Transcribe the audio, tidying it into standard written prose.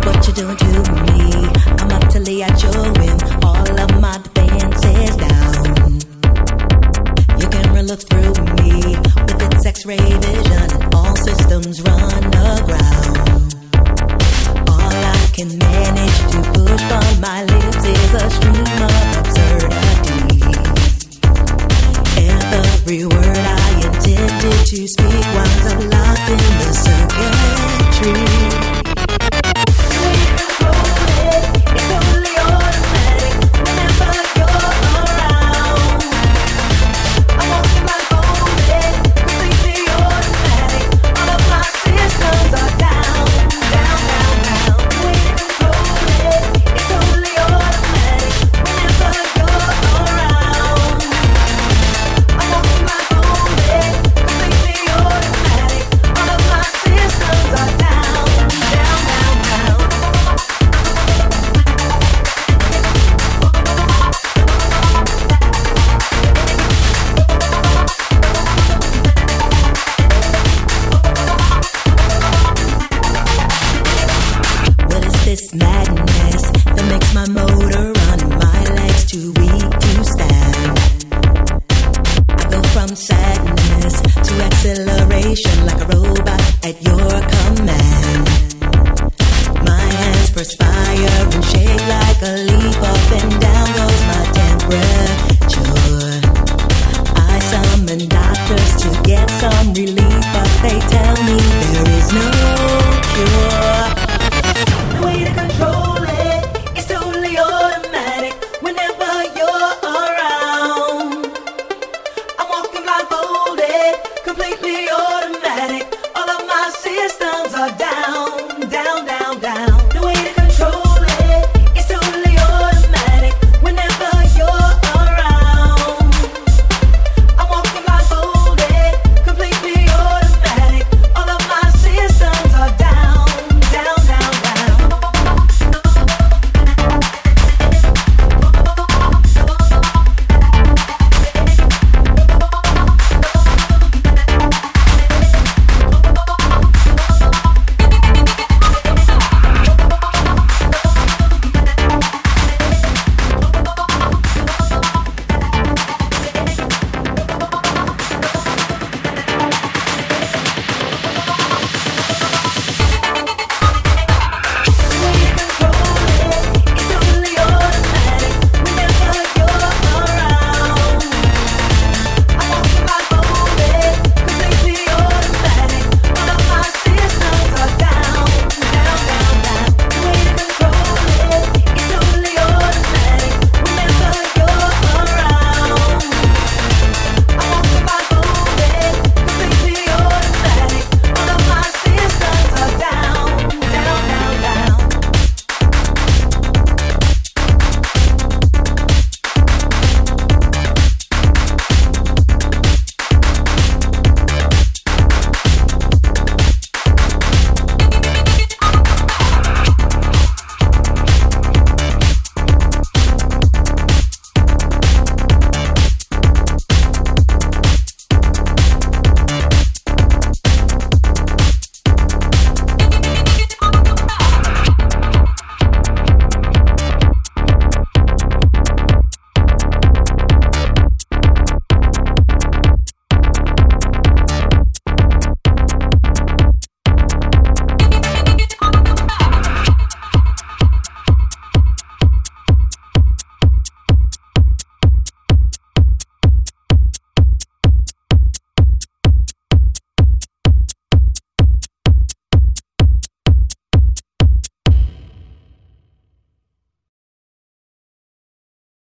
what you're doing to me. I'm utterly at your whim, all of my defenses down. Your camera looks through me with its X-ray vision, and all systems run aground. All I can manage to push from my lips is a stream of absurdities. Every word I intended to speak winds up locked in the circuitry. This madness that makes my motor run and my legs too weak to stand. I go from sadness to acceleration like a robot at your command. My hands perspire and shake like a leaf, up and down goes my temperature. I summon doctors to get some relief, but they tell me there is no cure.